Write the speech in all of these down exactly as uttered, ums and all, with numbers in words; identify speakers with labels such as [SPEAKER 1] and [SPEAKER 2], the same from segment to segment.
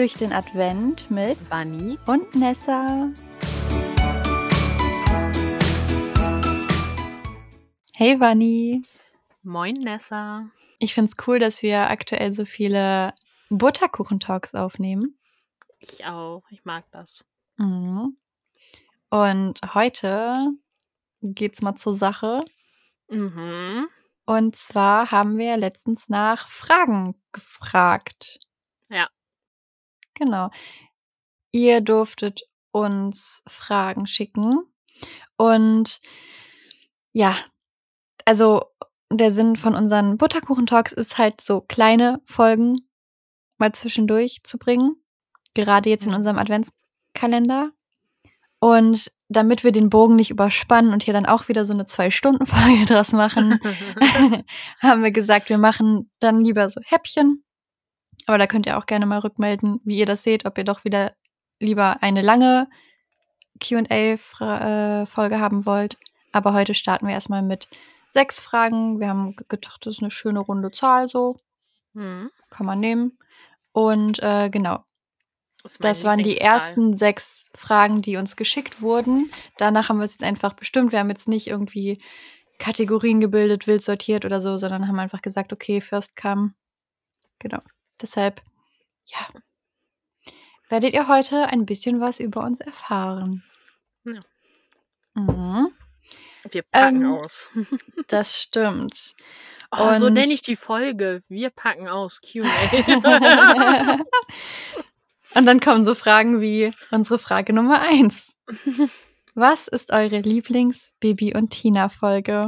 [SPEAKER 1] durch den Advent mit
[SPEAKER 2] Bunny
[SPEAKER 1] und Nessa. Hey Bunny.
[SPEAKER 2] Moin Nessa.
[SPEAKER 1] Ich find's cool, dass wir aktuell so viele Butterkuchen-Talks aufnehmen.
[SPEAKER 2] Ich auch, ich mag das.
[SPEAKER 1] Mhm. Und heute geht's mal zur Sache.
[SPEAKER 2] Mhm.
[SPEAKER 1] Und zwar haben wir letztens nach Fragen gefragt.
[SPEAKER 2] Ja.
[SPEAKER 1] Genau. Ihr durftet uns Fragen schicken. Und ja, also der Sinn von unseren Butterkuchen-Talks ist halt so kleine Folgen mal zwischendurch zu bringen. Gerade jetzt in unserem Adventskalender. Und damit wir den Bogen nicht überspannen und hier dann auch wieder so eine Zwei-Stunden-Folge draus machen, haben wir gesagt, wir machen dann lieber so Häppchen. Aber da könnt ihr auch gerne mal rückmelden, wie ihr das seht, ob ihr doch wieder lieber eine lange Q und A-Folge haben wollt. Aber heute starten wir erstmal mit sechs Fragen. Wir haben gedacht, das ist eine schöne runde Zahl so.
[SPEAKER 2] Mhm.
[SPEAKER 1] Kann man nehmen. Und äh, genau.
[SPEAKER 2] Das, ist meine
[SPEAKER 1] Das waren die
[SPEAKER 2] Lieblingszahl.
[SPEAKER 1] ersten sechs Fragen, die uns geschickt wurden. Danach haben wir es jetzt einfach bestimmt. Wir haben jetzt nicht irgendwie Kategorien gebildet, wild sortiert oder so, sondern haben einfach gesagt, okay, first come. Genau. Deshalb, ja, werdet ihr heute ein bisschen was über uns erfahren.
[SPEAKER 2] Ja.
[SPEAKER 1] Mhm.
[SPEAKER 2] Wir packen
[SPEAKER 1] Ähm,
[SPEAKER 2] aus.
[SPEAKER 1] Das stimmt.
[SPEAKER 2] Oh, so
[SPEAKER 1] Und-
[SPEAKER 2] nenne ich die Folge. Wir packen aus. Q und A.
[SPEAKER 1] Und dann kommen so Fragen wie unsere Frage Nummer eins. Was ist eure Lieblings-Bibi und Tina-Folge?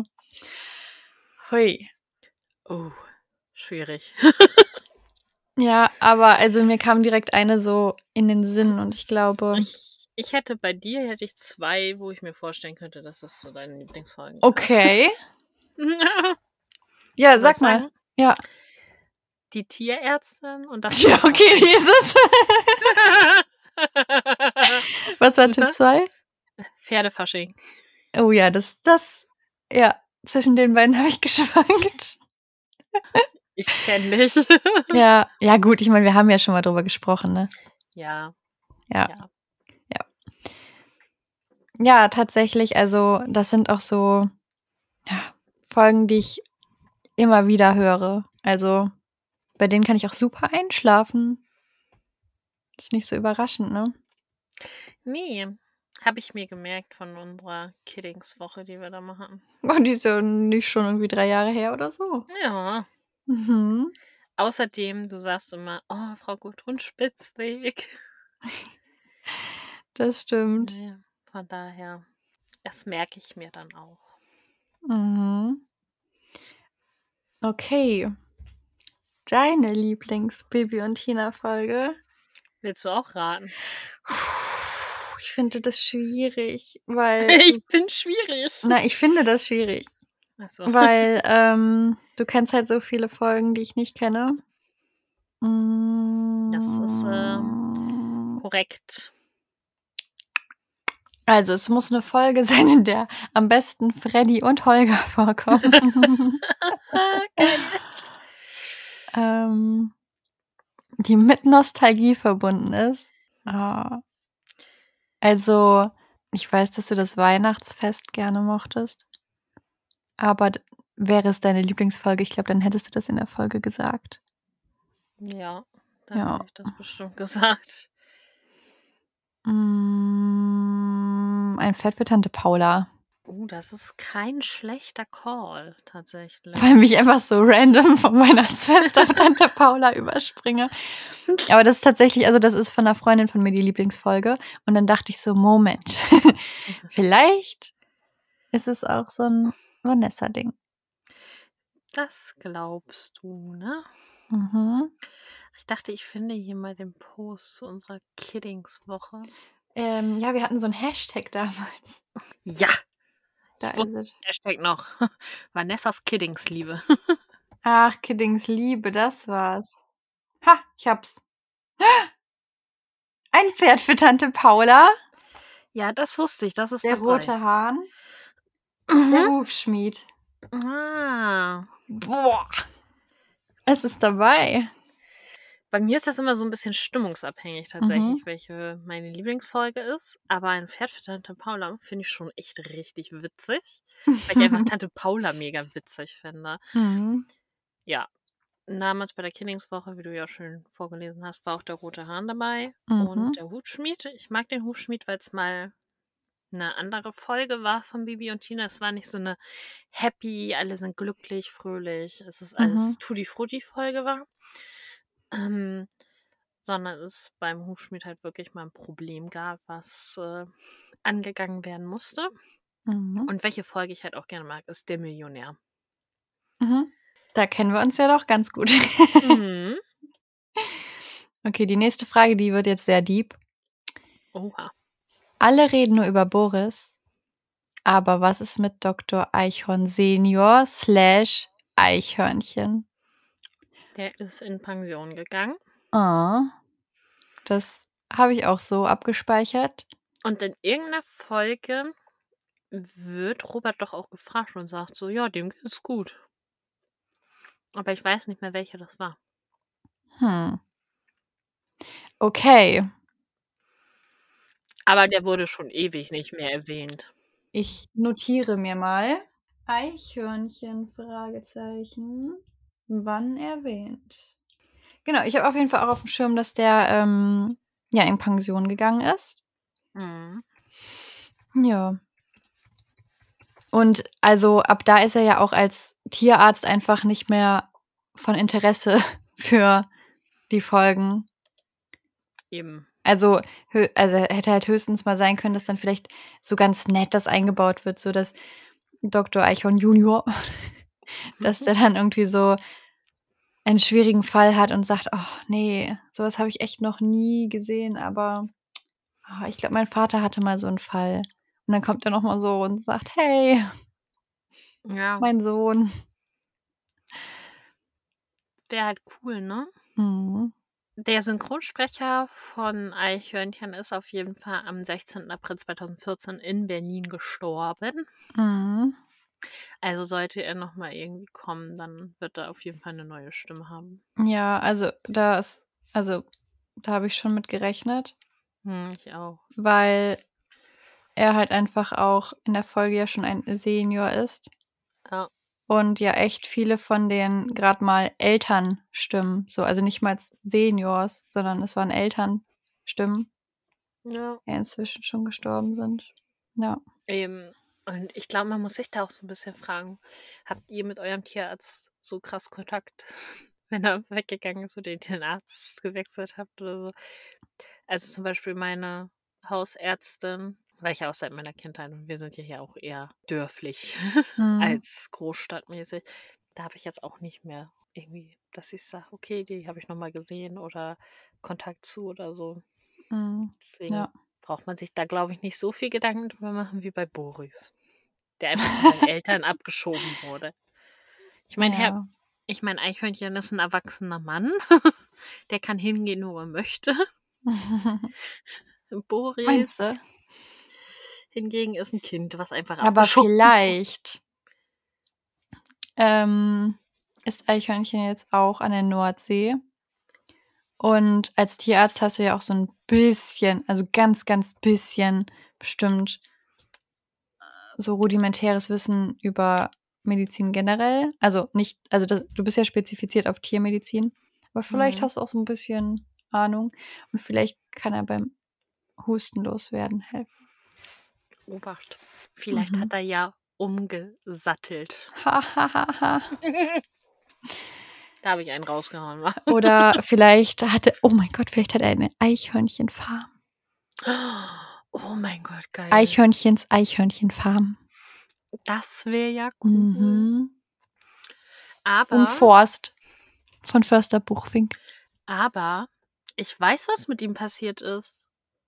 [SPEAKER 1] Hui.
[SPEAKER 2] Oh, schwierig.
[SPEAKER 1] Ja, aber also mir kam direkt eine so in den Sinn und ich glaube.
[SPEAKER 2] Ich, ich hätte bei dir hätte ich zwei, wo ich mir vorstellen könnte, dass das so deine Lieblingsfolgen
[SPEAKER 1] Okay.
[SPEAKER 2] sind.
[SPEAKER 1] Ja,
[SPEAKER 2] Soll
[SPEAKER 1] sag
[SPEAKER 2] ich
[SPEAKER 1] mal.
[SPEAKER 2] sagen?
[SPEAKER 1] Ja.
[SPEAKER 2] Die Tierärztin und das.
[SPEAKER 1] Ja, okay, wie ist es? Was war Tipp zwei?
[SPEAKER 2] Pferdefasching.
[SPEAKER 1] Oh ja, das, das, ja, zwischen den beiden habe ich geschwankt.
[SPEAKER 2] Ich kenne dich.
[SPEAKER 1] Ja, ja gut, ich meine, wir haben ja schon mal drüber gesprochen, ne?
[SPEAKER 2] Ja.
[SPEAKER 1] Ja.
[SPEAKER 2] Ja.
[SPEAKER 1] Ja, tatsächlich, also das sind auch so ja, Folgen, die ich immer wieder höre. Also bei denen kann ich auch super einschlafen. Ist nicht so überraschend, ne?
[SPEAKER 2] Nee, habe ich mir gemerkt von unserer Kiddingswoche, die wir da machen.
[SPEAKER 1] Oh, die ist ja nicht schon irgendwie drei Jahre her oder so.
[SPEAKER 2] Ja.
[SPEAKER 1] Mhm.
[SPEAKER 2] Außerdem, du sagst immer, oh, Frau Gudrun Spitzweg.
[SPEAKER 1] Das stimmt.
[SPEAKER 2] Ja, von daher, das merke ich mir dann auch.
[SPEAKER 1] Mhm. Okay. Deine Lieblings-Bibi und Tina-Folge?
[SPEAKER 2] Willst du auch raten?
[SPEAKER 1] Ich finde das schwierig, weil.
[SPEAKER 2] Ich bin schwierig.
[SPEAKER 1] Na, ich finde das schwierig.
[SPEAKER 2] Ach so.
[SPEAKER 1] Weil ähm, du kennst halt so viele Folgen, die ich nicht kenne. Mm.
[SPEAKER 2] Das ist ähm, korrekt.
[SPEAKER 1] Also, es muss eine Folge sein, in der am besten Freddy und Holger vorkommen.
[SPEAKER 2] Geil.
[SPEAKER 1] ähm, die mit Nostalgie verbunden ist. Ah. Also, ich weiß, dass du das Weihnachtsfest gerne mochtest. Aber d- wäre es deine Lieblingsfolge, ich glaube, dann hättest du das in der Folge gesagt.
[SPEAKER 2] Ja, dann
[SPEAKER 1] Ja.
[SPEAKER 2] habe ich das bestimmt gesagt.
[SPEAKER 1] Mm, ein Pferd für Tante Paula.
[SPEAKER 2] Uh, das ist kein schlechter Call, tatsächlich.
[SPEAKER 1] Weil mich einfach so random vom Weihnachtsfest auf Tante Paula überspringe. Aber das ist tatsächlich, also das ist von einer Freundin von mir die Lieblingsfolge. Und dann dachte ich so, Moment, vielleicht ist es auch so ein Vanessa-Ding.
[SPEAKER 2] Das glaubst du, ne?
[SPEAKER 1] Mhm.
[SPEAKER 2] Ich dachte, ich finde hier mal den Post zu unserer Kiddingswoche.
[SPEAKER 1] Ähm, ja, wir hatten so ein Hashtag damals.
[SPEAKER 2] Ja,
[SPEAKER 1] Da
[SPEAKER 2] Ich
[SPEAKER 1] ist es.
[SPEAKER 2] Hashtag noch. Vanessas Kiddingsliebe.
[SPEAKER 1] Ach, Kiddings Liebe, das war's. Ha, ich hab's. Ein Pferd für Tante Paula,
[SPEAKER 2] Ja, das wusste ich. Das ist
[SPEAKER 1] der
[SPEAKER 2] dabei.
[SPEAKER 1] rote Hahn, der
[SPEAKER 2] Mhm.
[SPEAKER 1] Hufschmied.
[SPEAKER 2] Ah.
[SPEAKER 1] Boah, es ist dabei.
[SPEAKER 2] Bei mir ist das immer so ein bisschen stimmungsabhängig tatsächlich,
[SPEAKER 1] Mhm.
[SPEAKER 2] welche meine Lieblingsfolge ist. Aber ein Pferd für Tante Paula finde ich schon echt richtig witzig, weil ich einfach Tante Paula mega witzig finde.
[SPEAKER 1] Mhm.
[SPEAKER 2] Ja, damals bei der Killingswoche, wie du ja schön vorgelesen hast, war auch der rote Hahn dabei und
[SPEAKER 1] Mhm.
[SPEAKER 2] der Hutschmied. Ich mag den Hutschmied, weil es mal eine andere Folge war von Bibi und Tina. Es war nicht so eine happy, alle sind glücklich, fröhlich, es ist alles
[SPEAKER 1] Mhm.
[SPEAKER 2] Tutti-Frutti-Folge war. Ähm, sondern es beim Hufschmied halt wirklich mal ein Problem gab, was äh, angegangen werden musste.
[SPEAKER 1] Mhm.
[SPEAKER 2] Und welche Folge ich halt auch gerne mag, ist Der Millionär.
[SPEAKER 1] Mhm. Da kennen wir uns ja doch ganz gut.
[SPEAKER 2] Mhm.
[SPEAKER 1] Okay, die nächste Frage, die wird jetzt sehr deep.
[SPEAKER 2] Oha.
[SPEAKER 1] Alle reden nur über Boris, aber was ist mit Doktor Eichhorn Senior slash Eichhörnchen?
[SPEAKER 2] Der ist in Pension gegangen.
[SPEAKER 1] Ah, das habe ich auch so abgespeichert.
[SPEAKER 2] Und in irgendeiner Folge wird Robert doch auch gefragt und sagt so, ja, dem geht's gut. Aber ich weiß nicht mehr, welche das war.
[SPEAKER 1] Hm. Okay,
[SPEAKER 2] Aber der wurde schon ewig nicht mehr erwähnt.
[SPEAKER 1] ich notiere mir mal. Eichhörnchen, Fragezeichen. Wann erwähnt? Genau, ich habe auf jeden Fall auch auf dem Schirm, dass der ähm, ja in Pension gegangen ist.
[SPEAKER 2] Mhm.
[SPEAKER 1] Ja. Und also ab da ist er ja auch als Tierarzt einfach nicht mehr von Interesse für die Folgen.
[SPEAKER 2] Eben.
[SPEAKER 1] Also, hö also hätte halt höchstens mal sein können, dass dann vielleicht so ganz nett das eingebaut wird, so dass Doktor Eichhorn Junior, dass der dann irgendwie so einen schwierigen Fall hat und sagt: „Oh nee, sowas habe ich echt noch nie gesehen, aber ah, ich glaube, mein Vater hatte mal so einen Fall.“ Und dann kommt er noch mal so und sagt: „Hey,
[SPEAKER 2] Ja,
[SPEAKER 1] mein Sohn.“
[SPEAKER 2] wäre halt cool, ne?
[SPEAKER 1] Mhm.
[SPEAKER 2] Der Synchronsprecher von Eichhörnchen ist auf jeden Fall am sechzehnten April zweitausendvierzehn in Berlin gestorben.
[SPEAKER 1] Mhm.
[SPEAKER 2] Also sollte er noch mal irgendwie kommen, dann wird er auf jeden Fall eine neue Stimme haben.
[SPEAKER 1] Ja, also da ist also da habe ich schon mit gerechnet,
[SPEAKER 2] Hm, ich auch.
[SPEAKER 1] weil er halt einfach auch in der Folge ja schon ein Senior ist
[SPEAKER 2] Ja.
[SPEAKER 1] und ja echt viele von den gerade mal Elternstimmen, so also nicht mal Seniors, sondern es waren Elternstimmen,
[SPEAKER 2] Ja.
[SPEAKER 1] die inzwischen schon gestorben sind. Ja.
[SPEAKER 2] Eben. Und ich glaube, man muss sich da auch so ein bisschen fragen, habt ihr mit eurem Tierarzt so krass Kontakt, wenn er weggegangen ist oder ihr den Arzt gewechselt habt oder so? Also zum Beispiel meine Hausärztin, war ich ja auch seit meiner Kindheit und wir sind ja hier auch eher dörflich
[SPEAKER 1] Mhm.
[SPEAKER 2] als großstadtmäßig. Da habe ich jetzt auch nicht mehr irgendwie, dass ich sage, okay, die habe ich noch mal gesehen oder Kontakt zu oder so.
[SPEAKER 1] Mhm.
[SPEAKER 2] Deswegen
[SPEAKER 1] Ja.
[SPEAKER 2] braucht man sich da, glaube ich, nicht so viel Gedanken drüber machen wie bei Boris, der einfach von seinen Eltern abgeschoben wurde. Ich meine, Herr,
[SPEAKER 1] Ja.
[SPEAKER 2] ich meine, Eichhörnchen ist ein erwachsener Mann. Der kann hingehen, wo er möchte.
[SPEAKER 1] Meinst
[SPEAKER 2] Boris
[SPEAKER 1] du?
[SPEAKER 2] hingegen ist ein Kind, was einfach
[SPEAKER 1] Aber
[SPEAKER 2] abgeschoben wurde.
[SPEAKER 1] vielleicht ähm, ist Eichhörnchen jetzt auch an der Nordsee. Und als Tierarzt hast du ja auch so ein bisschen, also ganz, ganz bisschen bestimmt so rudimentäres Wissen über Medizin generell. Also nicht, also das, du bist ja spezifiziert auf Tiermedizin, aber vielleicht
[SPEAKER 2] Mhm.
[SPEAKER 1] hast du auch so ein bisschen Ahnung und vielleicht kann er beim Husten loswerden helfen.
[SPEAKER 2] Obacht. Vielleicht
[SPEAKER 1] Mhm.
[SPEAKER 2] hat er ja umgesattelt.
[SPEAKER 1] Ha, ha, ha, ha.
[SPEAKER 2] Da habe ich einen rausgehauen, wa?
[SPEAKER 1] Oder vielleicht hatte, oh mein Gott, vielleicht hat er eine Eichhörnchenfarm.
[SPEAKER 2] Oh mein Gott, geil.
[SPEAKER 1] Eichhörnchens Eichhörnchenfarm.
[SPEAKER 2] Das wäre ja cool.
[SPEAKER 1] Mhm. Und
[SPEAKER 2] Aber,
[SPEAKER 1] Forst von Förster Buchfink.
[SPEAKER 2] aber, ich weiß, was mit ihm passiert ist.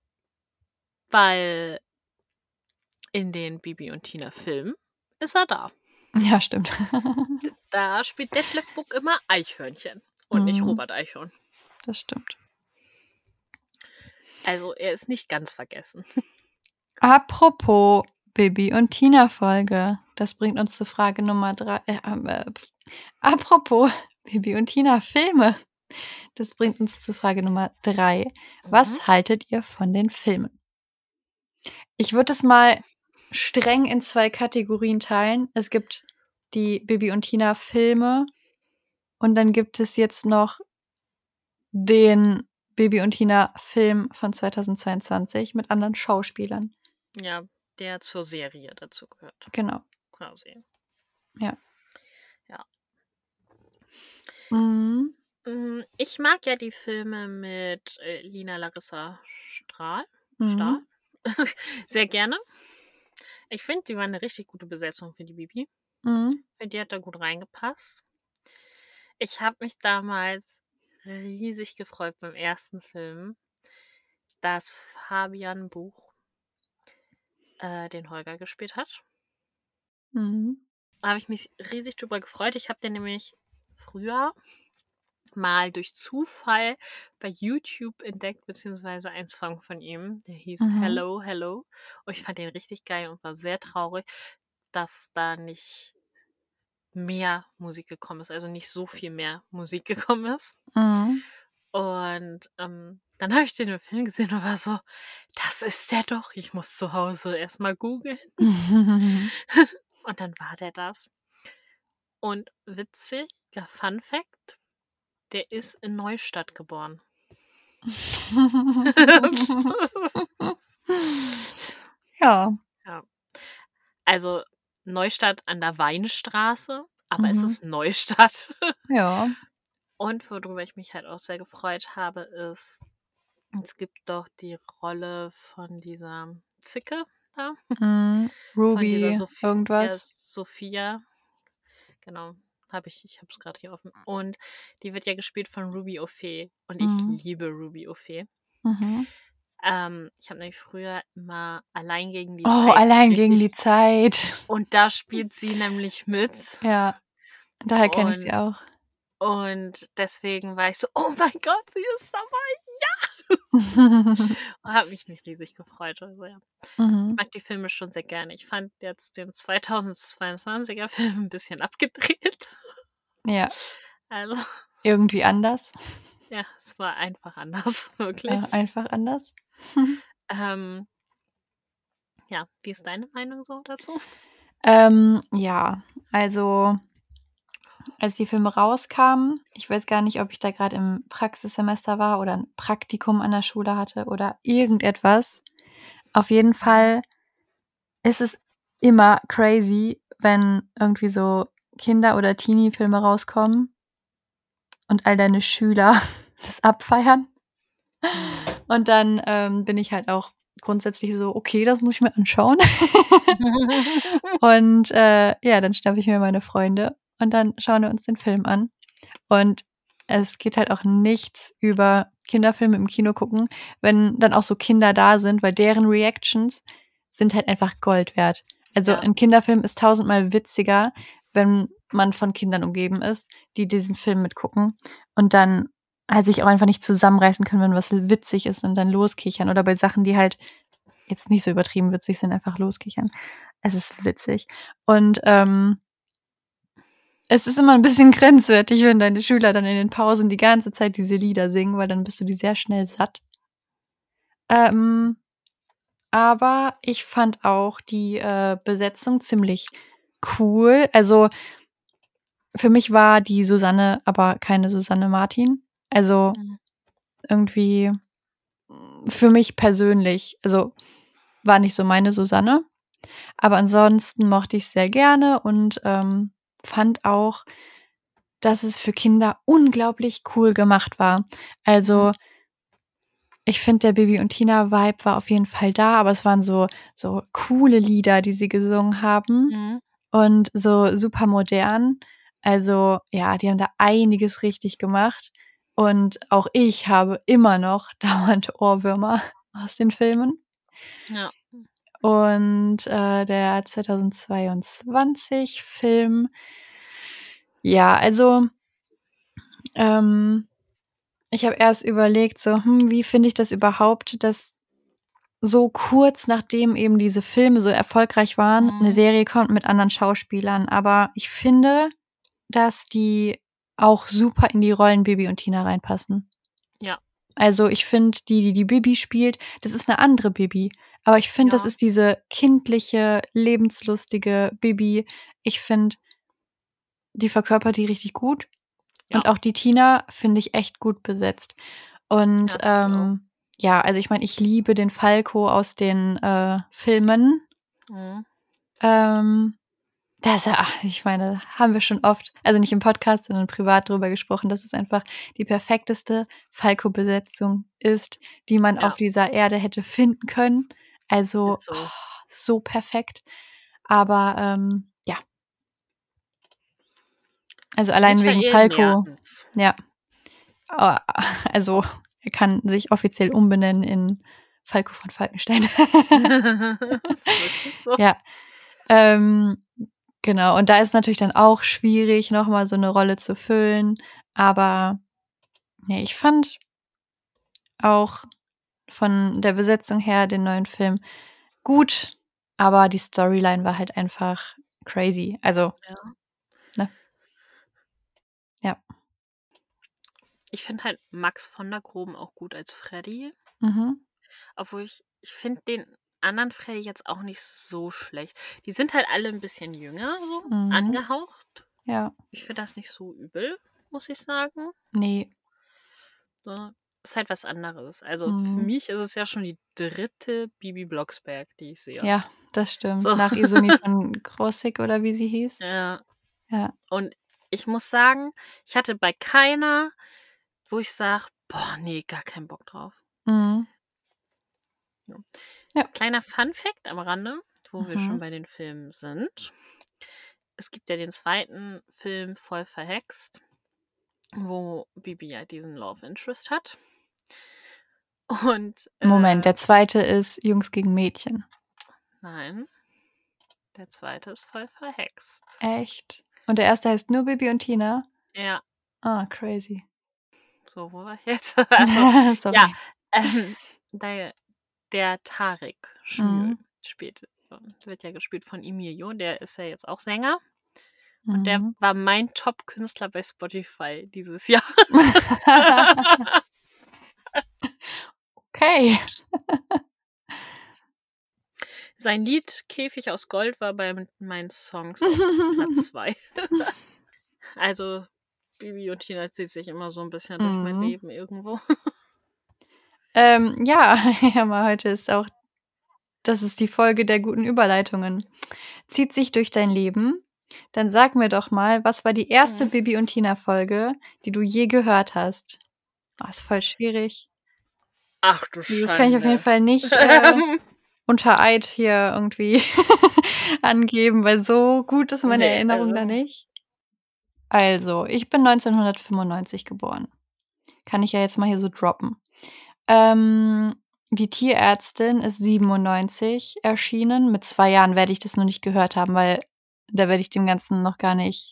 [SPEAKER 2] Weil in den Bibi und Tina Filmen ist er da.
[SPEAKER 1] Ja, stimmt.
[SPEAKER 2] Da spielt Detlef Buck immer Eichhörnchen und nicht
[SPEAKER 1] Mhm,
[SPEAKER 2] Robert Eichhorn.
[SPEAKER 1] das stimmt.
[SPEAKER 2] Also er ist nicht ganz vergessen.
[SPEAKER 1] Apropos Bibi und Tina Folge. Das bringt uns zur Frage Nummer drei. Äh, äh, pst. Apropos Bibi und Tina Filme. Das bringt uns zu Frage Nummer drei.
[SPEAKER 2] Mhm.
[SPEAKER 1] Was haltet ihr von den Filmen? Ich würde es mal streng in zwei Kategorien teilen. Es gibt die Bibi und Tina Filme und dann gibt es jetzt noch den Bibi und Tina Film von zweitausendzweiundzwanzig mit anderen Schauspielern.
[SPEAKER 2] Ja, der zur Serie dazu gehört,
[SPEAKER 1] Genau.
[SPEAKER 2] quasi.
[SPEAKER 1] Ja.
[SPEAKER 2] Ja.
[SPEAKER 1] Mhm.
[SPEAKER 2] Mm, Ich mag ja die Filme mit äh, Lina Larissa Strahl.
[SPEAKER 1] Mhm.
[SPEAKER 2] Stahl. Sehr gerne. Ich finde, sie war eine richtig gute Besetzung für die Bibi.
[SPEAKER 1] Mhm.
[SPEAKER 2] Ich finde, die hat da gut reingepasst. Ich habe mich damals riesig gefreut beim ersten Film, dass Fabian Buch äh, den Holger gespielt hat.
[SPEAKER 1] Mhm.
[SPEAKER 2] Da habe ich mich riesig drüber gefreut. Ich habe den nämlich früher mal durch Zufall bei YouTube entdeckt, beziehungsweise einen Song von ihm, der hieß
[SPEAKER 1] Mhm.
[SPEAKER 2] Hello, Hello. Und ich fand den richtig geil und war sehr traurig, dass da nicht mehr Musik gekommen ist, also nicht so viel mehr Musik gekommen ist.
[SPEAKER 1] Mhm.
[SPEAKER 2] Und ähm, dann habe ich den im Film gesehen und war so, das ist der doch. Ich muss zu Hause erstmal googeln. Und dann war der das. Und witziger Fun Fact, der ist in Neustadt geboren.
[SPEAKER 1] Ja.
[SPEAKER 2] Ja. Also Neustadt an der Weinstraße, aber es
[SPEAKER 1] Mhm.
[SPEAKER 2] ist Neustadt.
[SPEAKER 1] Ja.
[SPEAKER 2] Und worüber ich mich halt auch sehr gefreut habe, ist, es gibt doch die Rolle von dieser Zicke da.
[SPEAKER 1] Mhm.
[SPEAKER 2] Von dieser
[SPEAKER 1] Ruby
[SPEAKER 2] Sophie, ja,
[SPEAKER 1] irgendwas.
[SPEAKER 2] Sophia. Genau, habe ich, ich habe es gerade hier offen. Und die wird ja gespielt von Ruby O'Fee. Und ich
[SPEAKER 1] Mhm.
[SPEAKER 2] liebe Ruby O'Fee.
[SPEAKER 1] Mhm.
[SPEAKER 2] Ähm, ich habe nämlich früher immer Allein gegen die
[SPEAKER 1] Oh,
[SPEAKER 2] Zeit
[SPEAKER 1] allein gegen
[SPEAKER 2] richtig.
[SPEAKER 1] die Zeit.
[SPEAKER 2] Und da spielt sie nämlich mit.
[SPEAKER 1] Ja, daher kenne ich sie
[SPEAKER 2] Und,
[SPEAKER 1] auch.
[SPEAKER 2] und deswegen war ich so, oh mein Gott, sie ist dabei, ja! Und habe mich nicht riesig gefreut. Also, ja. Ich
[SPEAKER 1] Mhm.
[SPEAKER 2] mag die Filme schon sehr gerne. Ich fand jetzt den zweitausendzweiundzwanziger Film ein bisschen abgedreht.
[SPEAKER 1] Ja,
[SPEAKER 2] Also,
[SPEAKER 1] irgendwie anders.
[SPEAKER 2] ja, es war einfach anders, wirklich.
[SPEAKER 1] Ja, einfach anders.
[SPEAKER 2] Ähm, ja, wie ist deine Meinung so dazu?
[SPEAKER 1] Ähm, ja, also als die Filme rauskamen, ich weiß gar nicht, ob ich da gerade im Praxissemester war oder ein Praktikum an der Schule hatte oder irgendetwas. Auf jeden Fall ist es immer crazy, wenn irgendwie so Kinder- oder Teenie-Filme rauskommen und all deine Schüler das abfeiern. Und dann ähm, bin ich halt auch grundsätzlich so, okay, das muss ich mir anschauen. Und äh, ja, dann schnappe ich mir meine Freunde und dann schauen wir uns den Film an. Und es geht halt auch nichts über Kinderfilme im Kino gucken, wenn dann auch so Kinder da sind, weil deren Reactions sind halt einfach Gold wert. Also
[SPEAKER 2] Ja.
[SPEAKER 1] ein Kinderfilm ist tausendmal witziger, wenn man von Kindern umgeben ist, die diesen Film mitgucken und dann halt sich auch einfach nicht zusammenreißen können, wenn was witzig ist und dann loskichern. Oder bei Sachen, die halt jetzt nicht so übertrieben witzig sind, einfach loskichern. Es ist witzig. Und ähm, es ist immer ein bisschen grenzwertig, wenn deine Schüler dann in den Pausen die ganze Zeit diese Lieder singen, weil dann bist du die sehr schnell satt. Ähm, aber ich fand auch die äh, Besetzung ziemlich cool. Also für mich war die Susanne aber keine Susanne Martin. Also
[SPEAKER 2] Mhm.
[SPEAKER 1] irgendwie für mich persönlich, also war nicht so meine Susanne. Aber ansonsten mochte ich es sehr gerne und ähm, fand auch, dass es für Kinder unglaublich cool gemacht war. Also ich finde, der Bibi und Tina Vibe war auf jeden Fall da, aber es waren so so coole Lieder, die sie gesungen haben
[SPEAKER 2] Mhm.
[SPEAKER 1] und so super modern. Also ja, die haben da einiges richtig gemacht und auch ich habe immer noch dauernd Ohrwürmer aus den Filmen.
[SPEAKER 2] Ja.
[SPEAKER 1] Und äh, der zweitausendzweiundzwanzig Film, ja, also ähm, ich habe erst überlegt, so, hm, wie finde ich das überhaupt, dass so kurz nachdem eben diese Filme so erfolgreich waren, eine
[SPEAKER 2] Mhm.
[SPEAKER 1] Serie kommt mit anderen Schauspielern. Aber ich finde, dass die auch super in die Rollen Bibi und Tina reinpassen.
[SPEAKER 2] Ja.
[SPEAKER 1] Also ich finde, die, die die Bibi spielt, das ist eine andere Bibi. Aber ich finde,
[SPEAKER 2] Ja.
[SPEAKER 1] das ist diese kindliche, lebenslustige Bibi. Ich finde, die verkörpert die richtig gut.
[SPEAKER 2] Ja.
[SPEAKER 1] Und auch die Tina finde ich echt gut besetzt. Und
[SPEAKER 2] Ja, finde ich auch.
[SPEAKER 1] ähm, ja, also ich meine, ich liebe den Falco aus den äh, Filmen.
[SPEAKER 2] Mhm.
[SPEAKER 1] Ähm, das, ach, ich meine, haben wir schon oft, also nicht im Podcast, sondern privat drüber gesprochen, dass es einfach die perfekteste Falco-Besetzung ist, die man
[SPEAKER 2] Ja.
[SPEAKER 1] auf dieser Erde hätte finden können. Also
[SPEAKER 2] Ist so.
[SPEAKER 1] oh, so perfekt. Aber ähm, ja. Also allein wegen
[SPEAKER 2] Michael
[SPEAKER 1] Falco.
[SPEAKER 2] Mertens.
[SPEAKER 1] Ja. Oh, also er kann sich offiziell umbenennen in Falco von Falkenstein.
[SPEAKER 2] Ist wirklich so.
[SPEAKER 1] Ja. Ähm, genau. Und da ist natürlich dann auch schwierig, nochmal so eine Rolle zu füllen. Aber nee, ich fand auch von der Besetzung her den neuen Film gut. Aber die Storyline war halt einfach crazy. Also,
[SPEAKER 2] Ja.
[SPEAKER 1] ne? Ja.
[SPEAKER 2] Ich finde halt Max von der Groben auch gut als Freddy.
[SPEAKER 1] Mhm.
[SPEAKER 2] Obwohl ich, ich finde den anderen Freddy jetzt auch nicht so schlecht. Die sind halt alle ein bisschen jünger, so
[SPEAKER 1] Mhm.
[SPEAKER 2] angehaucht.
[SPEAKER 1] Ja.
[SPEAKER 2] Ich finde das nicht so übel, muss ich sagen.
[SPEAKER 1] Nee.
[SPEAKER 2] So, ist halt was anderes. Also
[SPEAKER 1] Mhm.
[SPEAKER 2] für mich ist es ja schon die dritte Bibi Blocksberg, die ich sehe.
[SPEAKER 1] Ja, das stimmt.
[SPEAKER 2] So.
[SPEAKER 1] Nach Isoni von Krosigk oder wie sie hieß.
[SPEAKER 2] Ja.
[SPEAKER 1] Ja.
[SPEAKER 2] Und ich muss sagen, ich hatte bei keiner, wo ich sage, boah, nee, gar keinen Bock drauf.
[SPEAKER 1] Mhm.
[SPEAKER 2] Ja.
[SPEAKER 1] Ja.
[SPEAKER 2] Kleiner Fun-Fact am Rande, wo
[SPEAKER 1] Mhm.
[SPEAKER 2] wir schon bei den Filmen sind. Es gibt ja den zweiten Film Voll verhext, wo Bibi ja diesen Love Interest hat. Und äh,
[SPEAKER 1] Moment, der zweite ist Jungs gegen Mädchen.
[SPEAKER 2] Nein. Der zweite ist Voll verhext.
[SPEAKER 1] Echt? Und der erste heißt nur Bibi und Tina?
[SPEAKER 2] Ja.
[SPEAKER 1] Ah, crazy.
[SPEAKER 2] So, wo war ich jetzt? Also,
[SPEAKER 1] Sorry.
[SPEAKER 2] ja, ähm, der, der Tarek Schmül
[SPEAKER 1] Mhm.
[SPEAKER 2] spielt, wird ja gespielt von Emilio, der ist ja jetzt auch Sänger. Und
[SPEAKER 1] Mhm.
[SPEAKER 2] der war mein Top-Künstler bei Spotify dieses Jahr.
[SPEAKER 1] Okay.
[SPEAKER 2] Sein Lied Käfig aus Gold war bei meinen Songs auf Platz zwei. Also Bibi und Tina zieht sich immer so ein bisschen durch mein
[SPEAKER 1] Mhm.
[SPEAKER 2] Leben irgendwo.
[SPEAKER 1] Ähm, ja, ja, mal heute ist auch, das ist die Folge der guten Überleitungen. Zieht sich durch dein Leben? Dann sag mir doch mal, was war die erste
[SPEAKER 2] Mhm.
[SPEAKER 1] Bibi und Tina Folge, die du je gehört hast? Oh, ist voll schwierig.
[SPEAKER 2] Ach du Schande.
[SPEAKER 1] Das kann ich auf jeden Fall nicht äh, unter Eid hier irgendwie angeben, weil so gut ist meine
[SPEAKER 2] Nee,
[SPEAKER 1] Erinnerung
[SPEAKER 2] also.
[SPEAKER 1] da nicht. Also, ich bin neunzehnhundertfünfundneunzig geboren. Kann ich ja jetzt mal hier so droppen. Ähm, die Tierärztin ist siebenundneunzig erschienen. Mit zwei Jahren werde ich das noch nicht gehört haben, weil da werde ich dem Ganzen noch gar nicht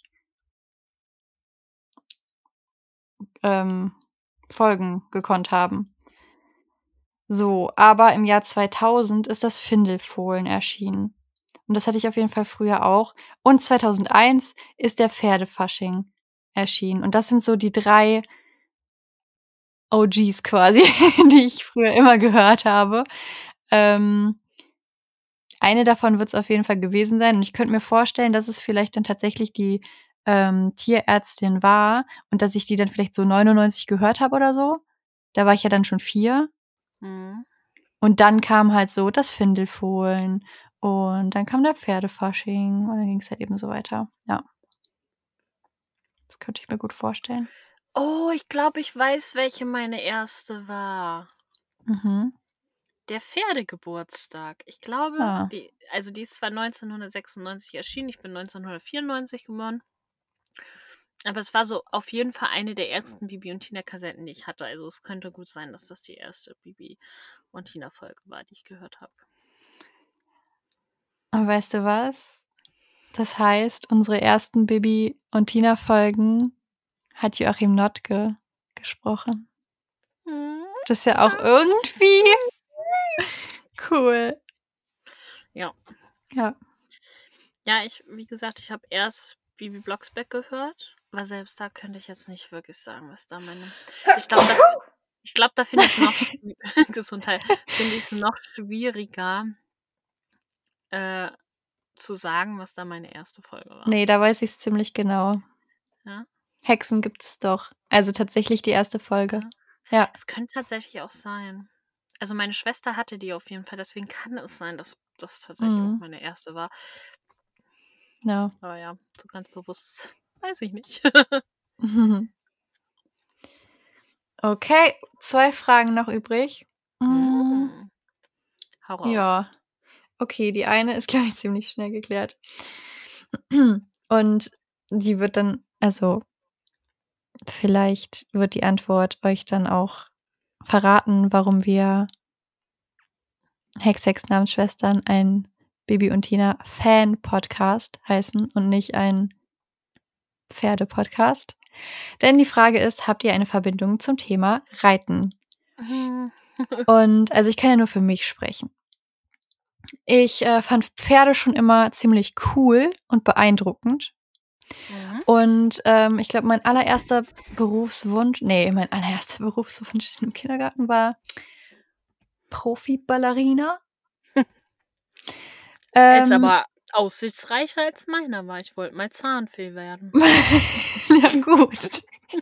[SPEAKER 1] ähm, Folgen gekonnt haben. So, aber im Jahr zweitausend ist das Findelfohlen erschienen. Und das hatte ich auf jeden Fall früher auch. Und zweitausendeins ist der Pferdefasching erschienen. Und das sind so die drei O Gs quasi, die ich früher immer gehört habe. Ähm, eine davon wird es auf jeden Fall gewesen sein. Und ich könnte mir vorstellen, dass es vielleicht dann tatsächlich die ähm, Tierärztin war und dass ich die dann vielleicht so neunundneunzig gehört habe oder so. Da war ich ja dann schon vier.
[SPEAKER 2] Mhm.
[SPEAKER 1] Und dann kam halt so das Findelfohlen und dann kam der Pferdefasching und dann ging es halt eben so weiter. Ja. Das könnte ich mir gut vorstellen.
[SPEAKER 2] Oh, ich glaube, ich weiß, welche meine erste war.
[SPEAKER 1] Mhm.
[SPEAKER 2] Der Pferdegeburtstag. Ich glaube,
[SPEAKER 1] Ah.
[SPEAKER 2] die, also die ist zwar neunzehnhundertsechsundneunzig erschienen, ich bin neunzehnhundertvierundneunzig geboren. Aber es war so auf jeden Fall eine der ersten Bibi und Tina-Kassetten, die ich hatte. Also es könnte gut sein, dass das die erste Bibi und Tina-Folge war, die ich gehört habe.
[SPEAKER 1] Und weißt du was? Das heißt, unsere ersten Bibi und Tina-Folgen hat Joachim Notke gesprochen.
[SPEAKER 2] Hm.
[SPEAKER 1] Das ist ja auch irgendwie cool.
[SPEAKER 2] Ja.
[SPEAKER 1] Ja.
[SPEAKER 2] Ja, ich, wie gesagt, ich habe erst Bibi Blocksberg gehört Aber selbst da könnte ich jetzt nicht wirklich sagen, was da meine. Ich glaube, da, ich glaub, da finde ich es noch schwi- Gesundheit, finde ich es noch schwieriger äh, zu sagen, was da meine erste Folge war.
[SPEAKER 1] Nee, da weiß ich es ziemlich genau.
[SPEAKER 2] Ja?
[SPEAKER 1] Hexen gibt es doch. Also tatsächlich die erste Folge.
[SPEAKER 2] Ja.
[SPEAKER 1] Ja.
[SPEAKER 2] Es könnte tatsächlich auch sein. Also meine Schwester hatte die auf jeden Fall, deswegen kann es sein, dass das tatsächlich auch
[SPEAKER 1] Mhm.
[SPEAKER 2] meine erste war.
[SPEAKER 1] Ja.
[SPEAKER 2] Aber ja, so ganz bewusst weiß ich nicht.
[SPEAKER 1] Okay, zwei Fragen noch übrig. Mm,
[SPEAKER 2] Hm. Hau raus.
[SPEAKER 1] Ja. Okay, die eine ist, glaube ich, ziemlich schnell geklärt. Und die wird dann, also vielleicht wird die Antwort euch dann auch verraten, warum wir Hex, Hex, Namensschwestern ein Bibi und Tina Fan-Podcast heißen und nicht ein Pferde-Podcast. Denn die Frage ist, habt ihr eine Verbindung zum Thema Reiten?
[SPEAKER 2] Hm.
[SPEAKER 1] Und also ich kann ja nur für mich sprechen. Ich äh, fand Pferde schon immer ziemlich cool und beeindruckend.
[SPEAKER 2] Mhm.
[SPEAKER 1] Und ähm, ich glaube, mein allererster Berufswunsch, nee, mein allererster Berufswunsch im Kindergarten war Profi-Ballerina.
[SPEAKER 2] Ist
[SPEAKER 1] Ähm,
[SPEAKER 2] aber aussichtsreicher als meiner war. Ich wollte mal Zahnfee werden.
[SPEAKER 1] ja, gut.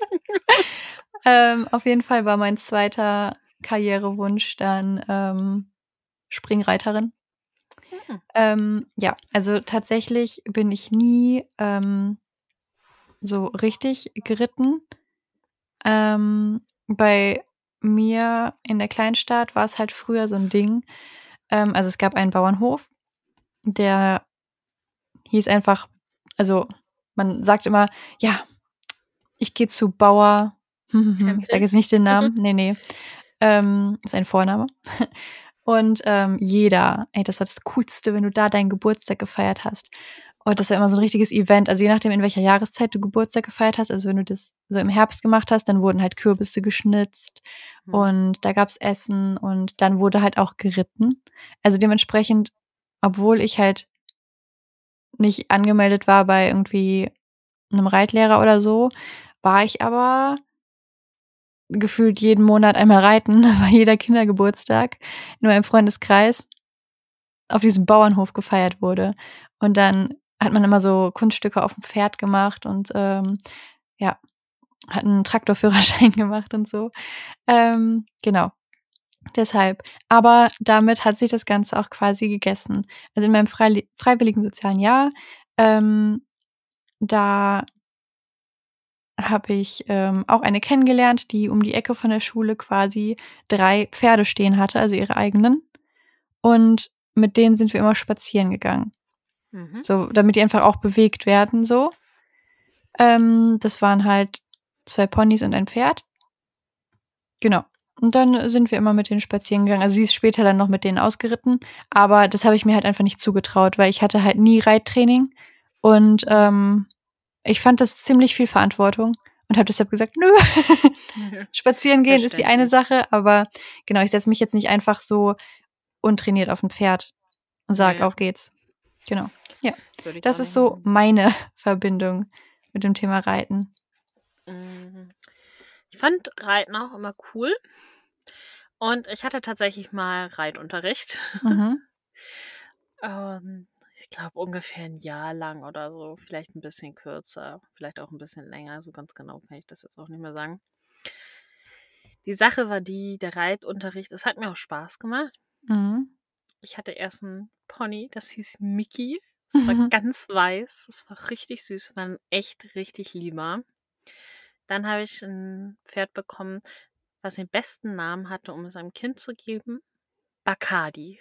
[SPEAKER 1] ähm, auf jeden Fall war mein zweiter Karrierewunsch dann ähm, Springreiterin.
[SPEAKER 2] Hm.
[SPEAKER 1] Ähm, ja, also tatsächlich bin ich nie ähm, so richtig geritten. Ähm, bei mir in der Kleinstadt war es halt früher so ein Ding. Ähm, also es gab einen Bauernhof, der hieß einfach, also man sagt immer, ja, ich gehe zu Bauer, ich sage jetzt nicht den Namen, nee, nee, ähm, ist ein Vorname. Und ähm, jeder, ey, das war das Coolste, wenn du da deinen Geburtstag gefeiert hast. Und das war immer so ein richtiges Event. Also je nachdem, in welcher Jahreszeit du Geburtstag gefeiert hast, also wenn du das so im Herbst gemacht hast, dann wurden halt Kürbisse geschnitzt
[SPEAKER 2] Hm.
[SPEAKER 1] und da gab's Essen und dann wurde halt auch geritten. Also dementsprechend, obwohl ich halt nicht angemeldet war bei irgendwie einem Reitlehrer oder so, war ich aber gefühlt jeden Monat einmal reiten, bei jeder Kindergeburtstag in meinem Freundeskreis auf diesem Bauernhof gefeiert wurde. Und dann hat man immer so Kunststücke auf dem Pferd gemacht und ähm, ja, hat einen Traktorführerschein gemacht und so. Ähm, genau. Deshalb. Aber damit hat sich das Ganze auch quasi gegessen. Also in meinem Freili- freiwilligen sozialen Jahr, ähm, da habe ich ähm, auch eine kennengelernt, die um die Ecke von der Schule quasi drei Pferde stehen hatte, also ihre eigenen. Und mit denen sind wir immer spazieren gegangen.
[SPEAKER 2] Mhm.
[SPEAKER 1] So, damit die einfach auch bewegt werden, so. Ähm, das waren halt zwei Ponys und ein Pferd. Genau. Und dann sind wir immer mit denen spazieren gegangen. Also sie ist später dann noch mit denen ausgeritten, aber das habe ich mir halt einfach nicht zugetraut, weil ich hatte halt nie Reittraining und ähm, ich fand das ziemlich viel Verantwortung und habe deshalb gesagt, nö, spazieren gehen ist die eine Sache, aber genau, ich setze mich jetzt nicht einfach so untrainiert auf ein Pferd und sag,
[SPEAKER 2] Nee.
[SPEAKER 1] auf geht's. Genau. Ja,
[SPEAKER 2] Würde ich
[SPEAKER 1] das
[SPEAKER 2] auch
[SPEAKER 1] ist
[SPEAKER 2] nicht
[SPEAKER 1] so
[SPEAKER 2] machen.
[SPEAKER 1] meine Verbindung mit dem Thema Reiten.
[SPEAKER 2] Mhm. Ich fand Reiten auch immer cool. Und ich hatte tatsächlich mal Reitunterricht.
[SPEAKER 1] Mhm.
[SPEAKER 2] ähm, ich glaube ungefähr ein Jahr lang oder so. Vielleicht ein bisschen kürzer, vielleicht auch ein bisschen länger. So ganz genau kann ich das jetzt auch nicht mehr sagen. Die Sache war die, der Reitunterricht, es hat mir auch Spaß gemacht.
[SPEAKER 1] Mhm.
[SPEAKER 2] Ich hatte erst einen Pony, das hieß Mickey. Es war
[SPEAKER 1] Mhm.
[SPEAKER 2] ganz weiß. Es war richtig süß. War ein echt richtig lieber. Dann habe ich ein Pferd bekommen, was den besten Namen hatte, um es einem Kind zu geben. Bacardi.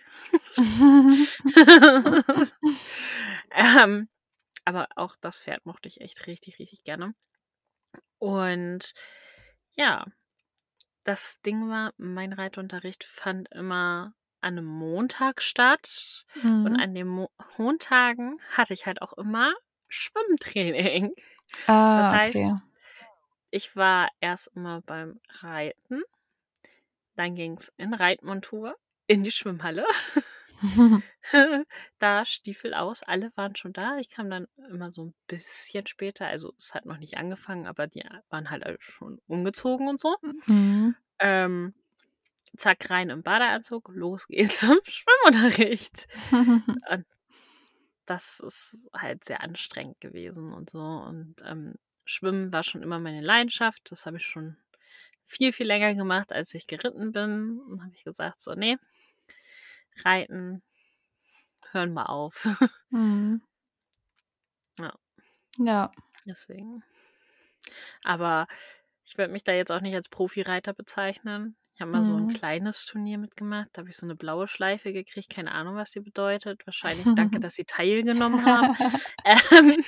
[SPEAKER 2] ähm, aber auch das Pferd mochte ich echt richtig, richtig gerne. Und ja, das Ding war, mein Reitunterricht fand immer an einem Montag statt. Und
[SPEAKER 1] Mhm.
[SPEAKER 2] an den Mo Montagen hatte ich halt auch immer Schwimmtraining. Das
[SPEAKER 1] Ah,
[SPEAKER 2] heißt,
[SPEAKER 1] okay.
[SPEAKER 2] ich war erst immer beim Reiten, dann ging es in Reitmontur in die Schwimmhalle. Da Stiefel aus, alle waren schon da. Ich kam dann immer so ein bisschen später. Also, es hat noch nicht angefangen, aber die waren halt alle schon umgezogen und so.
[SPEAKER 1] Mhm.
[SPEAKER 2] Ähm, zack, rein im Badeanzug, los geht's zum Schwimmunterricht. Und das ist halt sehr anstrengend gewesen und so. Und, ähm, Schwimmen war schon immer meine Leidenschaft. Das habe ich schon viel, viel länger gemacht, als ich geritten bin. Dann habe ich gesagt: „So, ne, Reiten hören wir auf."
[SPEAKER 1] Mhm.
[SPEAKER 2] Ja,
[SPEAKER 1] Ja.
[SPEAKER 2] deswegen. Aber ich würde mich da jetzt auch nicht als Profireiter bezeichnen. Ich habe mal so ein
[SPEAKER 1] Mhm.
[SPEAKER 2] kleines Turnier mitgemacht. Da habe ich so eine blaue Schleife gekriegt. Keine Ahnung, was die bedeutet. Wahrscheinlich danke, dass Sie teilgenommen haben. Ähm,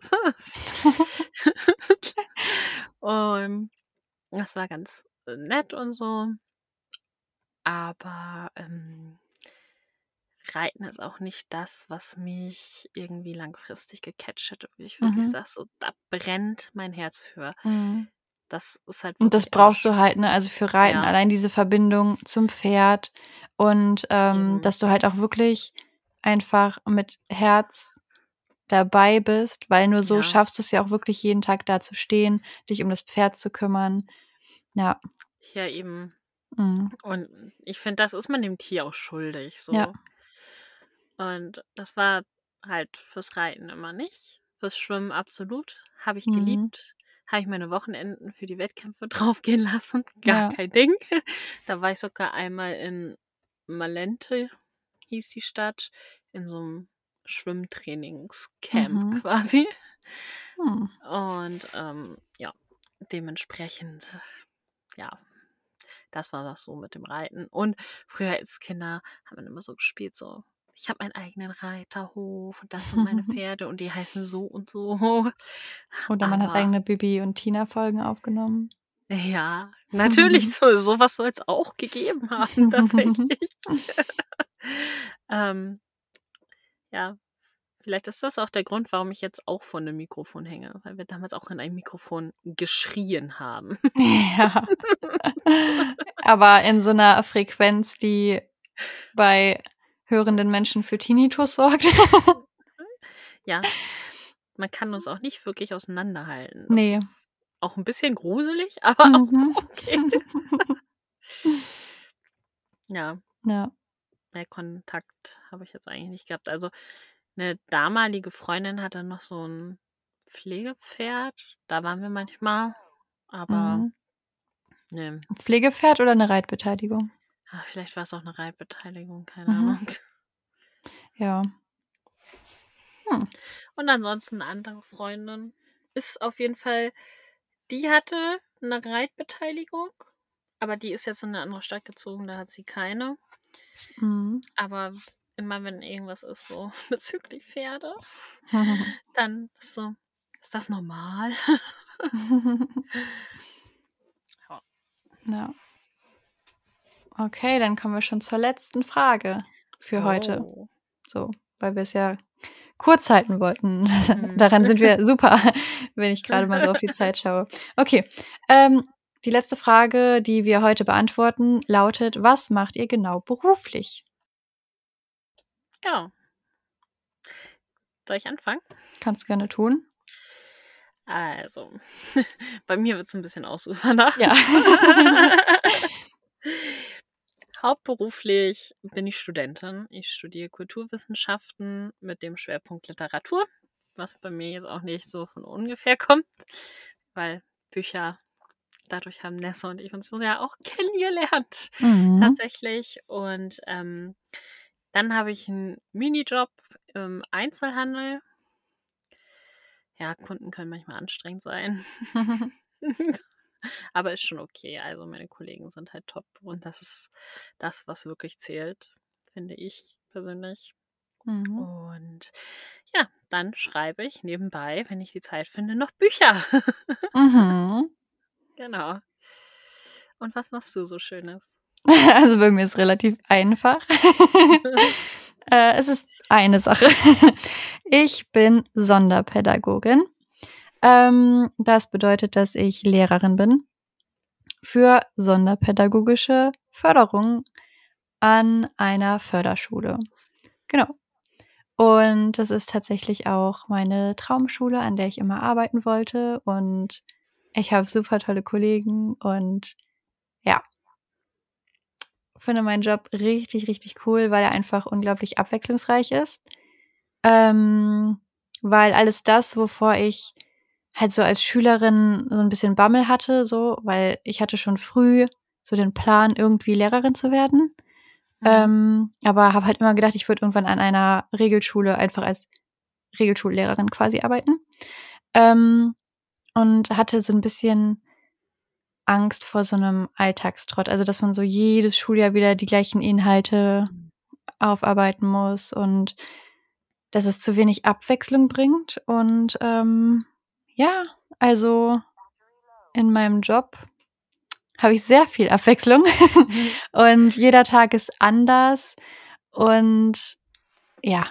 [SPEAKER 2] und das war ganz äh, nett und so. Aber, ähm, Reiten ist auch nicht das, was mich irgendwie langfristig gecatcht hätte, wo ich wirklich
[SPEAKER 1] Mhm.
[SPEAKER 2] sage, so, da brennt mein Herz für.
[SPEAKER 1] Mhm.
[SPEAKER 2] Das ist halt
[SPEAKER 1] Und das
[SPEAKER 2] wirklich einfach
[SPEAKER 1] brauchst du
[SPEAKER 2] sch
[SPEAKER 1] halt, ne? Also, für Reiten
[SPEAKER 2] ja,
[SPEAKER 1] allein diese Verbindung zum Pferd und, ähm,
[SPEAKER 2] eben.
[SPEAKER 1] dass du halt auch wirklich einfach mit Herz dabei bist, weil nur so
[SPEAKER 2] Ja,
[SPEAKER 1] schaffst du's ja auch wirklich jeden Tag da zu stehen, dich um das Pferd zu kümmern. Ja.
[SPEAKER 2] ja eben.
[SPEAKER 1] Mhm.
[SPEAKER 2] Und ich finde, das ist man dem Tier auch schuldig,
[SPEAKER 1] Ja.
[SPEAKER 2] so. Und das war halt fürs Reiten immer nicht. Fürs Schwimmen absolut. Habe ich
[SPEAKER 1] Mhm.
[SPEAKER 2] geliebt. Habe ich meine Wochenenden für die Wettkämpfe draufgehen lassen. Gar
[SPEAKER 1] Ja.
[SPEAKER 2] kein Ding. Da war ich sogar einmal in Malente, hieß die Stadt, in so einem Schwimmtrainingscamp
[SPEAKER 1] Mhm.
[SPEAKER 2] quasi.
[SPEAKER 1] Hm.
[SPEAKER 2] Und ähm, ja, dementsprechend, ja, das war das so mit dem Reiten. Und früher als Kinder haben wir immer so gespielt, so, ich habe meinen eigenen Reiterhof und das sind meine Pferde und die heißen so und so.
[SPEAKER 1] Oder man hat
[SPEAKER 2] Aber
[SPEAKER 1] eigene Bibi und Tina-Folgen aufgenommen.
[SPEAKER 2] ja, natürlich, so, sowas soll es auch gegeben haben, tatsächlich. ähm, ja, vielleicht ist das auch der Grund, warum ich jetzt auch vor einem Mikrofon hänge, weil wir damals auch in ein Mikrofon geschrien haben.
[SPEAKER 1] Ja. Aber in so 'ner Frequenz, die bei hörenden Menschen für Tinnitus sorgt.
[SPEAKER 2] Ja, man kann uns auch nicht wirklich auseinanderhalten. Das
[SPEAKER 1] Ne.
[SPEAKER 2] ist auch ein bisschen gruselig, aber auch
[SPEAKER 1] Mhm.
[SPEAKER 2] okay. Ja,
[SPEAKER 1] Ja.
[SPEAKER 2] mehr Kontakt habe ich jetzt eigentlich nicht gehabt. Also, eine damalige Freundin hatte noch so ein Pflegepferd, da waren wir manchmal, aber
[SPEAKER 1] Mhm.
[SPEAKER 2] ne,
[SPEAKER 1] 'N Pflegepferd oder 'ne Reitbeteiligung?
[SPEAKER 2] ah, vielleicht war's auch 'ne Reitbeteiligung, keine
[SPEAKER 1] Mhm.
[SPEAKER 2] Ahnung.
[SPEAKER 1] Ja. Hm.
[SPEAKER 2] Und ansonsten 'ne andere Freundin ist auf jeden Fall die hatte 'ne Reitbeteiligung, aber die ist jetzt in 'ne andere Stadt gezogen, da hat sie keine.
[SPEAKER 1] Mhm.
[SPEAKER 2] Aber immer wenn irgendwas ist so bezüglich Pferde, dann ist so: „Ist das normal?" Ja.
[SPEAKER 1] Ja. Okay, dann kommen wir schon zur letzten Frage für heute.
[SPEAKER 2] Oh.
[SPEAKER 1] So, weil wir's ja kurz halten wollten.
[SPEAKER 2] Mhm.
[SPEAKER 1] Daran sind wir super, wenn ich grade mal so auf die Zeit schaue. Okay, ähm, die letzte Frage, die wir heute beantworten, lautet: Was macht ihr genau beruflich?
[SPEAKER 2] Ja. Soll ich anfangen?
[SPEAKER 1] Kannst du gerne tun.
[SPEAKER 2] Also, bei mir wird's 'n bisschen ausufernder.
[SPEAKER 1] Ja.
[SPEAKER 2] Hauptberuflich bin ich Studentin. Ich studiere Kulturwissenschaften mit dem Schwerpunkt Literatur, was bei mir jetzt auch nicht so von ungefähr kommt, weil Bücher dadurch haben Nessa und ich uns so ja auch kennengelernt
[SPEAKER 1] Mhm.
[SPEAKER 2] tatsächlich. Und, ähm, dann habe ich 'n Minijob im Einzelhandel. Ja, Kunden können manchmal anstrengend sein. Aber ist schon okay. Also, meine Kollegen sind halt top und das ist das, was wirklich zählt, finde ich persönlich.
[SPEAKER 1] Mhm.
[SPEAKER 2] Und ja, dann schreibe ich nebenbei, wenn ich die Zeit finde, noch Bücher.
[SPEAKER 1] Mhm.
[SPEAKER 2] Genau. Und was machst du so Schönes?
[SPEAKER 1] Also, bei mir ist relativ einfach. Äh, es ist eine Sache. Ich bin Sonderpädagogin. Ähm, das bedeutet, dass ich Lehrerin bin für sonderpädagogische Förderung an einer Förderschule. Genau. Und das ist tatsächlich auch meine Traumschule, an der ich immer arbeiten wollte. Und ich habe super tolle Kollegen und ja, finde meinen Job richtig, richtig cool, weil er einfach unglaublich abwechslungsreich ist. Ähm, weil alles das, wovor ich halt so als Schülerin so ein bisschen Bammel hatte, so, weil ich hatte schon früh so den Plan, irgendwie Lehrerin zu werden.
[SPEAKER 2] Mhm.
[SPEAKER 1] Ähm, aber habe halt immer gedacht, ich würde irgendwann an einer Regelschule einfach als Regelschullehrerin quasi arbeiten. Ähm, und hatte so ein bisschen Angst vor so einem Alltagstrott. Also, dass man so jedes Schuljahr wieder die gleichen Inhalte aufarbeiten muss und dass es zu wenig Abwechslung bringt. Und ähm, ja, also in meinem Job habe ich sehr viel Abwechslung
[SPEAKER 2] Mhm.
[SPEAKER 1] und jeder Tag ist anders. Und ja,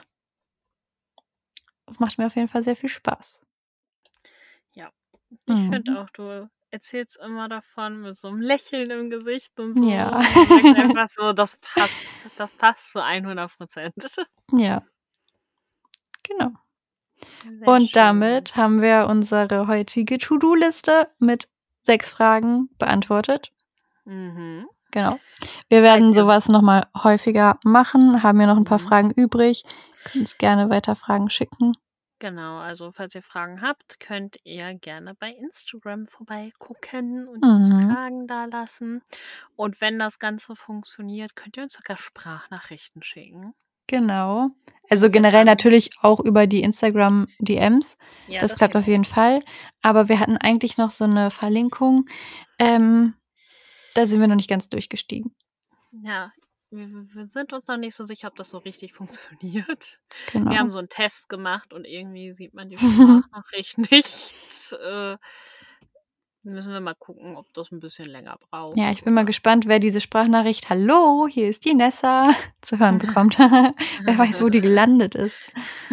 [SPEAKER 1] es macht mir auf jeden Fall sehr viel Spaß.
[SPEAKER 2] Ja, ich finde
[SPEAKER 1] Mhm.
[SPEAKER 2] auch, du erzählst immer davon mit so einem Lächeln im Gesicht und so.
[SPEAKER 1] Ja.
[SPEAKER 2] Man merkt einfach so, das passt. Das passt zu hundert Prozent.
[SPEAKER 1] Ja, genau.
[SPEAKER 2] Sehr
[SPEAKER 1] Und
[SPEAKER 2] schön.
[SPEAKER 1] damit haben wir unsere heutige To-Do-Liste mit sechs Fragen beantwortet.
[SPEAKER 2] Mhm.
[SPEAKER 1] Genau. Wir
[SPEAKER 2] Falls
[SPEAKER 1] werden
[SPEAKER 2] ihr
[SPEAKER 1] sowas noch mal häufiger machen, haben ja noch ein paar
[SPEAKER 2] Mhm.
[SPEAKER 1] Fragen übrig. Könnt uns gerne weiter Fragen schicken.
[SPEAKER 2] Genau, also falls ihr Fragen habt, könnt ihr gerne bei Instagram vorbeigucken und
[SPEAKER 1] Mhm.
[SPEAKER 2] uns Fragen dalassen. Und wenn das Ganze funktioniert, könnt ihr uns sogar Sprachnachrichten schicken.
[SPEAKER 1] Genau. Also
[SPEAKER 2] Und
[SPEAKER 1] generell
[SPEAKER 2] dann
[SPEAKER 1] natürlich auch über die Instagram-D Ms.
[SPEAKER 2] Ja,
[SPEAKER 1] Das
[SPEAKER 2] das
[SPEAKER 1] klappt
[SPEAKER 2] geht
[SPEAKER 1] auf jeden Fall. Aber wir hatten eigentlich noch so eine Verlinkung. Ähm, da sind wir noch nicht ganz durchgestiegen.
[SPEAKER 2] Ja, wir wir sind uns noch nicht so sicher, ob das so richtig funktioniert. Wir
[SPEAKER 1] Genau.
[SPEAKER 2] haben so einen Test gemacht und irgendwie sieht man die Sprachnachricht nicht. Äh, müssen wir mal gucken, ob das ein bisschen länger braucht
[SPEAKER 1] Ja, ich bin mal
[SPEAKER 2] oder
[SPEAKER 1] gespannt, wer diese Sprachnachricht „Hallo, hier ist die Nessa“ zu hören bekommt. Wer weiß, wo die gelandet ist.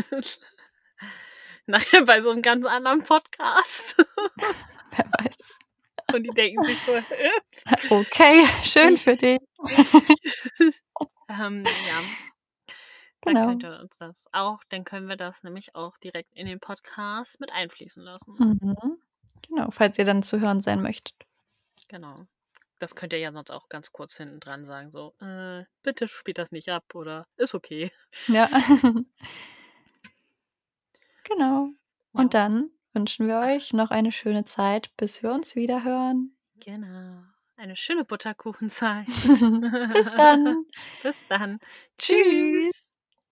[SPEAKER 2] Nachher bei so einem ganz anderen Podcast.
[SPEAKER 1] Wer weiß.
[SPEAKER 2] Und die denken sich so: „Hä,
[SPEAKER 1] Okay, schön
[SPEAKER 2] ich
[SPEAKER 1] für dich.
[SPEAKER 2] ich?“ Ähm, ja, dann könnt
[SPEAKER 1] Genau.
[SPEAKER 2] ihr uns das auch dann können wir das nämlich auch direkt in den Podcast mit einfließen lassen.
[SPEAKER 1] Mhm. Genau, falls ihr dann zu hören sein möchtet.
[SPEAKER 2] Genau. Das könnt ihr ja sonst auch ganz kurz hinten dran sagen, so: „Äh, bitte spielt das nicht ab“ oder „ist okay.“
[SPEAKER 1] Ja. Genau.
[SPEAKER 2] Ja,
[SPEAKER 1] Und dann wünschen wir
[SPEAKER 2] ach,
[SPEAKER 1] euch noch eine schöne Zeit, bis wir uns wieder hören.
[SPEAKER 2] genau. Eine schöne Butterkuchenzeit.
[SPEAKER 1] Bis dann.
[SPEAKER 2] Bis dann.
[SPEAKER 1] Tschüss.
[SPEAKER 2] Tschüss.